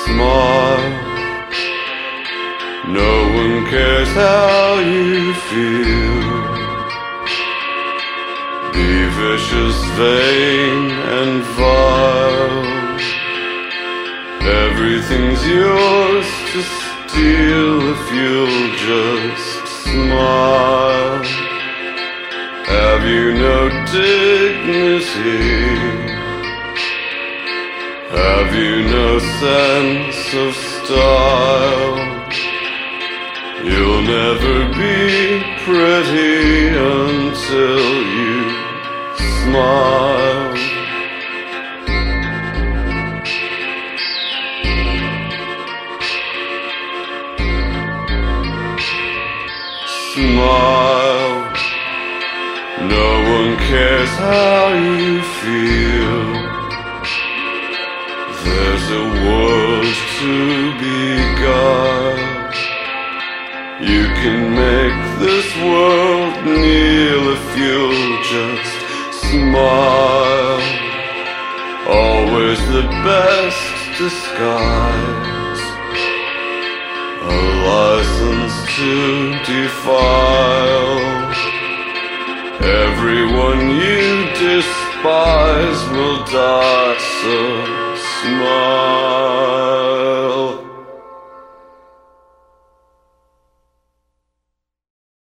Smile. No one cares how you feel. Be vicious, vain, and vile. Everything's yours to steal if you'll just smile. Have you no dignity? Have you no sense of style? You'll never be pretty until you smile. Smile. No one cares how you feel. There's a world to be got. You can make this world kneel if you'll just smile. Always the best disguise. A license to defile. Everyone you despise will die, so smile.